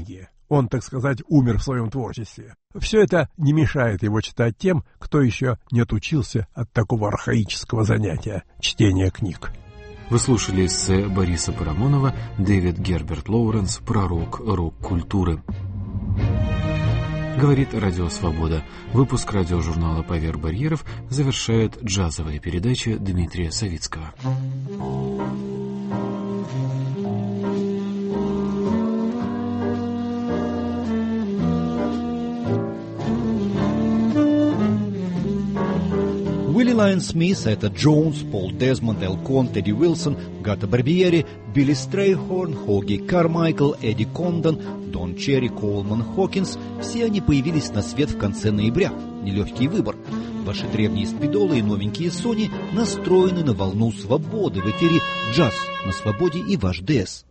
Он, так сказать, умер в своем творчестве. Все это не мешает его читать тем, кто еще не отучился от такого архаического занятия – чтения книг. Вы слушали эссе Бориса Парамонова «Дэвид Герберт Лоуренс. Пророк рок-культуры». Говорит Радио Свобода. Выпуск радиожурнала «Поверх барьеров» завершает джазовая передача Дмитрия Савицкого. Willie Lion Smith, Эта Джонс, Пол Дезмонд, Эл Кон, Тедди Уилсон, Гата Барбиери, Билли Стрейхорн, Хоги Кармайкл, Эдди Кондон, Дон Черри, Коулман Хокинс – все они появились на свет в конце ноября. Нелегкий выбор. Ваши древние спидолы и новенькие Сони настроены на волну свободы. В эфире джаз на свободе и ваш ДС.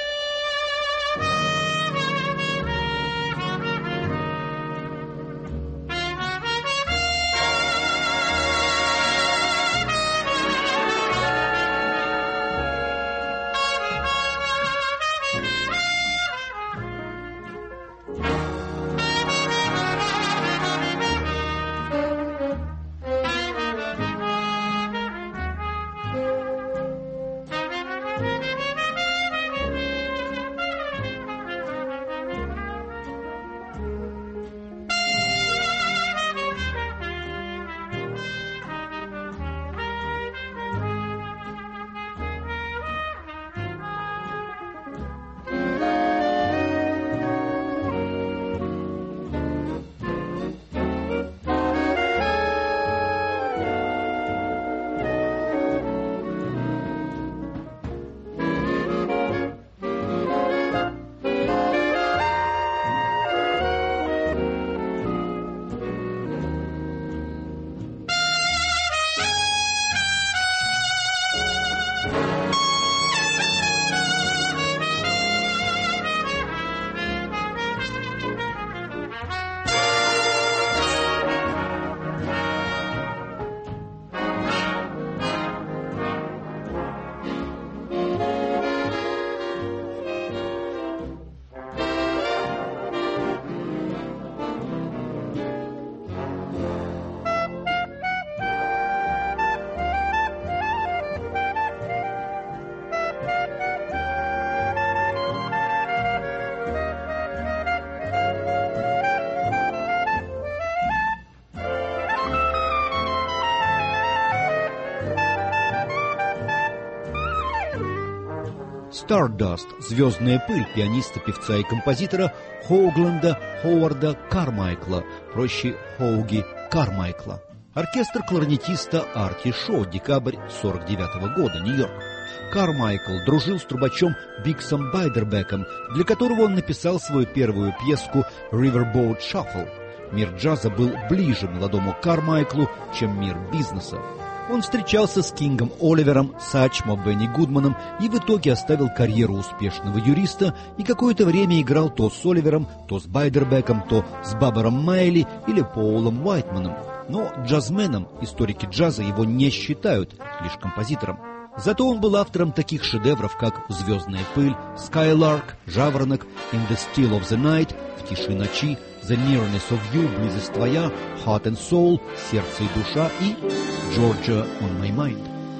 Stardust – «Звездная пыль» пианиста, певца и композитора Хоугленда Ховарда Кармайкла, проще Хоуги Кармайкла. Оркестр кларнетиста Арти Шо, декабрь сорок девятого года, Нью-Йорк. Кармайкл дружил с трубачом Биксом Байдербеком, для которого он написал свою первую пьеску «Riverboat Shuffle». Мир джаза был ближе молодому Кармайклу, чем мир бизнеса. Он встречался с Кингом Оливером, Сачмо, Бенни Гудманом и в итоге оставил карьеру успешного юриста и какое-то время играл то с Оливером, то с Байдербеком, то с Бабером Майли или Поулом Уайтманом. Но джазменом историки джаза его не считают, лишь композитором. Зато он был автором таких шедевров, как «Звездная пыль», «Skylark», «Жаворонок», «In the Still of the Night», «В тиши ночи», «The Nearness of You», «Близость твоя», «Heart and Soul», «Сердце и душа» и «Georgia on my mind».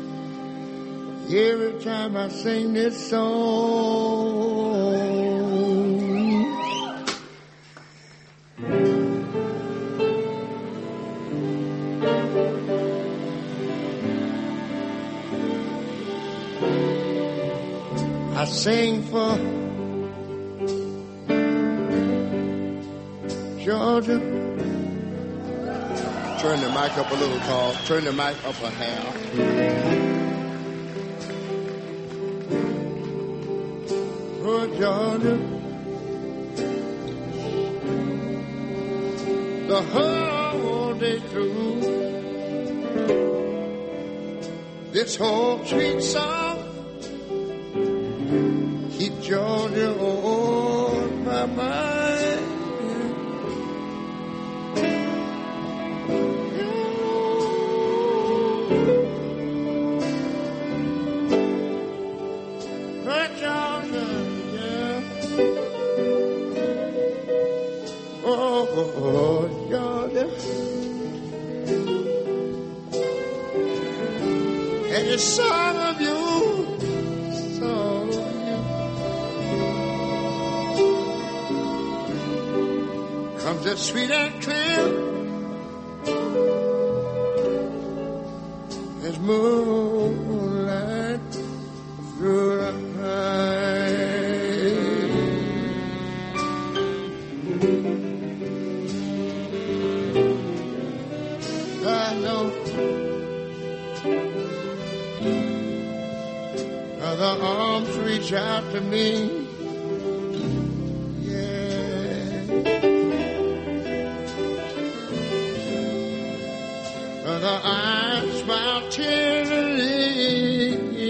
Every time I sing this song, I sing for Georgia. Turn the mic up a little, Carl. Turn the mic up a half. Oh, Georgia. The whole day through. This whole sweet song. Keep Georgia on my mind. My Georgia, yeah. Oh, Georgia. And the song of you, song of you, comes as sweet and clear as moonlight through the night. I know other arms reach out to me. Yeah. Other eyes smile tenderly.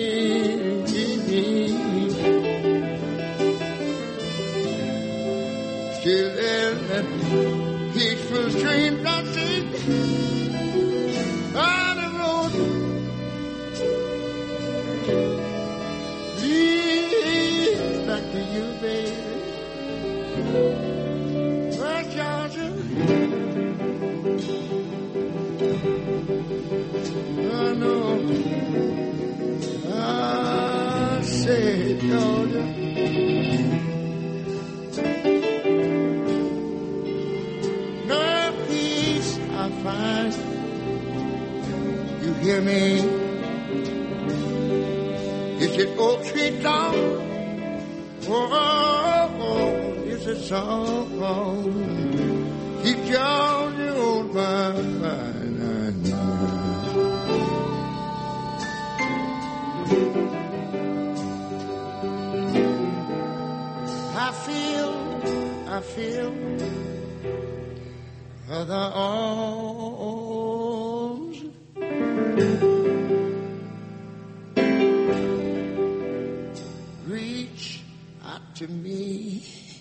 Still there's that peaceful stream that sings on the road. Leads back to you, baby. West Georgia. I know. I say, Georgia. Find you hear me? Is it Oak Street Down? Oh, oh, oh, it's a song. Keep Georgia on my mind. I feel, I feel the arms reach out to me.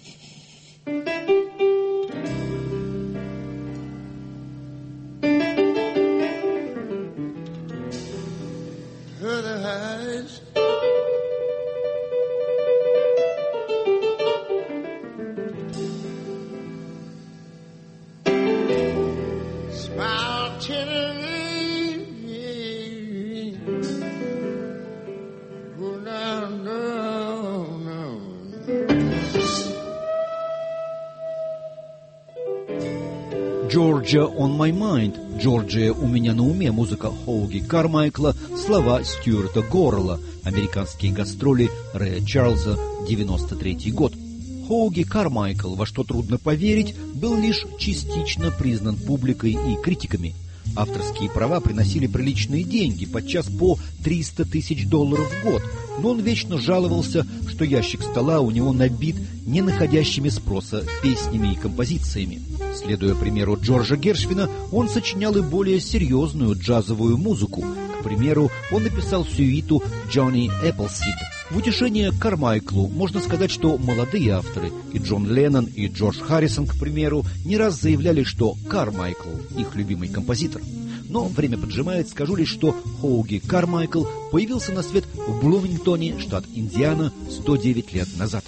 Other eyes «Georgia on my mind», «Джорджия у меня на уме», музыка Хоуги Кармайкла, слова Стюарта Горрелла, американские гастроли Рэя Чарльза, девяносто третий год. Хоуги Кармайкл, во что трудно поверить, был лишь частично признан публикой и критиками. Авторские права приносили приличные деньги, подчас по триста тысяч долларов в год, но он вечно жаловался, что ящик стола у него набит не находящими спроса песнями и композициями. Следуя примеру Джорджа Гершвина, он сочинял и более серьезную джазовую музыку. К примеру, он написал сюиту «Джонни Эпплсид». В утешение Кармайклу можно сказать, что молодые авторы, и Джон Леннон, и Джордж Харрисон, к примеру, не раз заявляли, что Кармайкл — их любимый композитор. Но время поджимает, скажу лишь, что Хоуги Кармайкл появился на свет в Блумингтоне, штат Индиана, сто девять лет назад.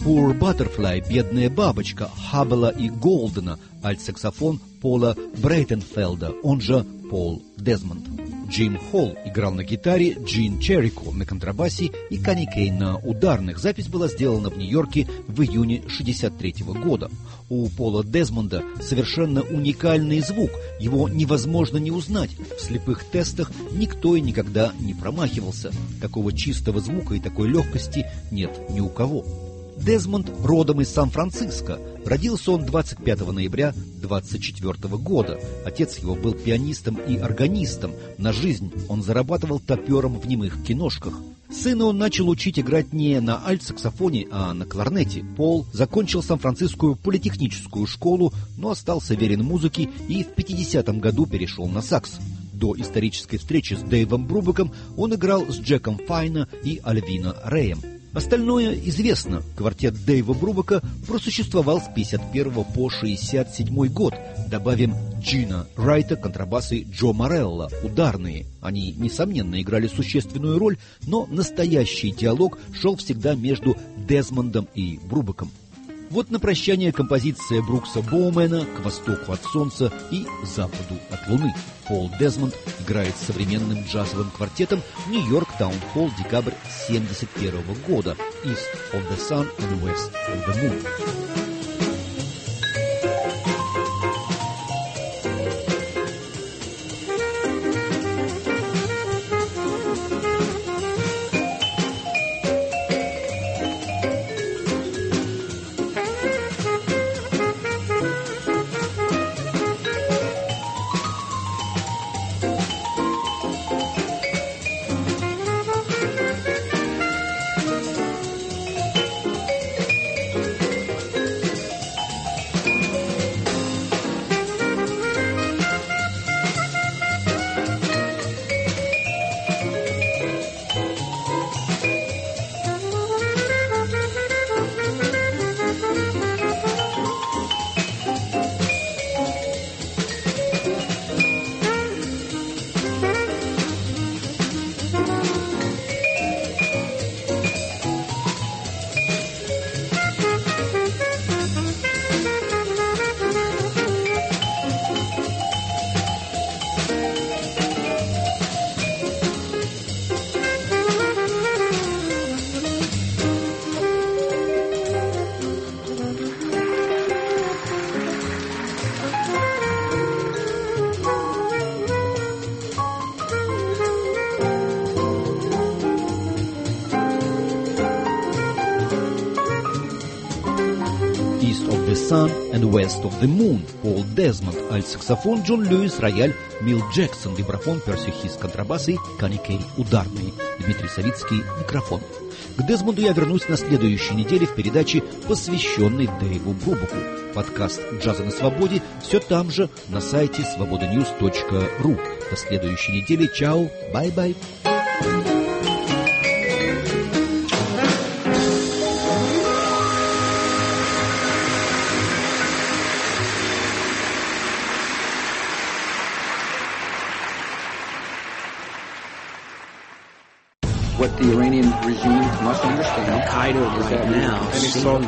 Poor Butterfly, бедная бабочка Хаббела и Голдена, альтсаксофон Пола Брейтенфелда, он же Пол Дезмонд. Джим Холл играл на гитаре, Джин Черрико на контрабасе и Канни Кейн на ударных. Запись была сделана в Нью-Йорке в июне шестьдесят третьего года. У Пола Дезмонда совершенно уникальный звук, его невозможно не узнать. В слепых тестах никто и никогда не промахивался. Такого чистого звука и такой легкости нет ни у кого. Дезмонд родом из Сан-Франциско. Родился он двадцать пятого ноября двадцать четвёртого года. Отец его был пианистом и органистом. На жизнь он зарабатывал топером в немых киношках. Сына он начал учить играть не на альт-саксофоне, а на кларнете. Пол закончил Сан-Францискую политехническую школу, но остался верен музыке и в пятидесятом году перешел на сакс. До исторической встречи с Дэйвом Брубеком он играл с Джеком Файна и Альвино Рэем. Остальное известно. Квартет Дэйва Брубека просуществовал с пятьдесят первого по шестьдесят седьмой год. Добавим Джина Райта, контрабасы Джо Морелло, ударные. Они, несомненно, играли существенную роль, но настоящий диалог шел всегда между Дезмондом и Брубеком. Вот на прощание композиция Брукса Боумена «К востоку от солнца и западу от луны». Пол Дезмонд играет с современным джазовым квартетом Нью-Йорк Таун-Холл, декабрь семьдесят первого года. East of the Sun and West of the Moon. Sun and West of the Moon, Пол Дезмонд, альт-саксофон, Джон Льюис, рояль, Мил Джексон, вибрафон, Перси Хис, контрабасы, Канни Кейн, ударные, Дмитрий Савицкий, микрофон. К Дезмонду я вернусь на следующей неделе в передаче, посвященной Дэйву Брубеку. Подкаст «Джаза на свободе» все там же, на сайте свобода ньюс точка ру. До следующей недели. Чао, бай-бай. What the Iranian regime must understand. Al-Qaeda right now seems...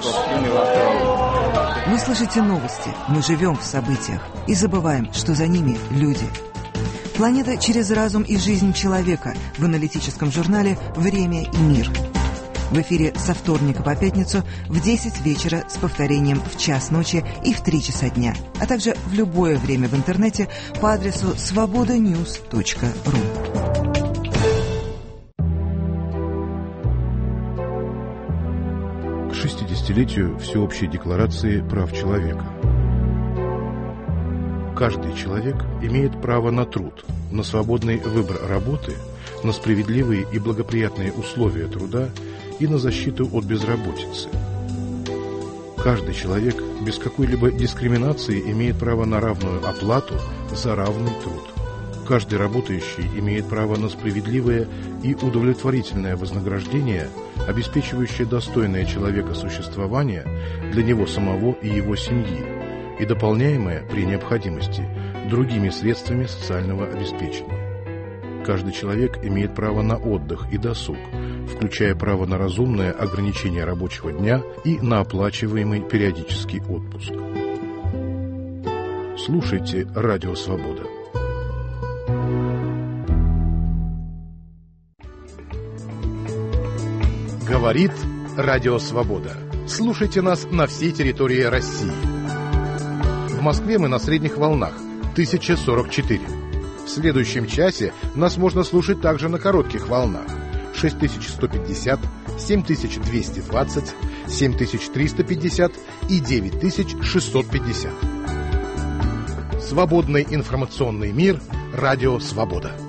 Вы слышите новости, мы живем в событиях и забываем, что за ними люди. Планета через разум и жизнь человека в аналитическом журнале «Время и мир». В эфире со вторника по пятницу в десять вечера с повторением в час ночи и в три часа дня, а также в любое время в интернете по адресу свобода ньюс точка ру. К шестидесятилетию Всеобщей декларации прав человека. Каждый человек имеет право на труд, на свободный выбор работы, на справедливые и благоприятные условия труда и на защиту от безработицы. Каждый человек без какой-либо дискриминации имеет право на равную оплату за равный труд. Каждый работающий имеет право на справедливое и удовлетворительное вознаграждение, обеспечивающее достойное человека существование для него самого и его семьи, и дополняемое при необходимости другими средствами социального обеспечения. каждый человек имеет право на отдых и досуг, включая право на разумное ограничение рабочего дня и на оплачиваемый периодический отпуск. Слушайте «Радио Свобода». Говорит Радио Свобода. Слушайте нас на всей территории России. В Москве мы на средних волнах тысяча сорок четыре. В следующем часе нас можно слушать также на коротких волнах шесть тысяч сто пятьдесят, семь тысяч двести двадцать, семь тысяч триста пятьдесят и девять тысяч шестьсот пятьдесят. Свободный информационный мир. Радио Свобода.